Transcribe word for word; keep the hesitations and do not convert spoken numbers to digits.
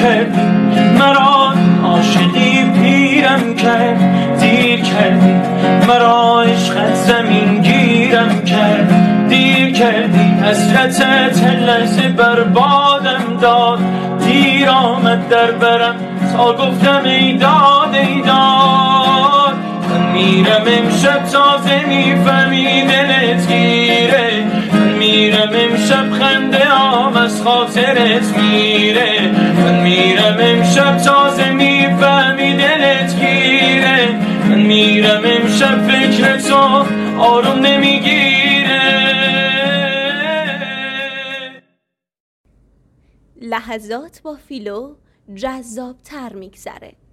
کردی مرا، عاشقی پیرم کرد دیر کردی مرا، عشقت زمین گیرم کرد دیر کردی، حسرتت لحظه بربادم داد، دیر آمد در برم تا گفتم ای داد ای داد. من میرم امشب تازه میفهمی دلت گیره، من میرم امشب خنده هم از خاطرت میره، من میرم امشب تازه میفهمی دلت گیره، من میرم امشب فکر تو آروم نمیگیره. لحظات با فیلو جذاب تر میگذره.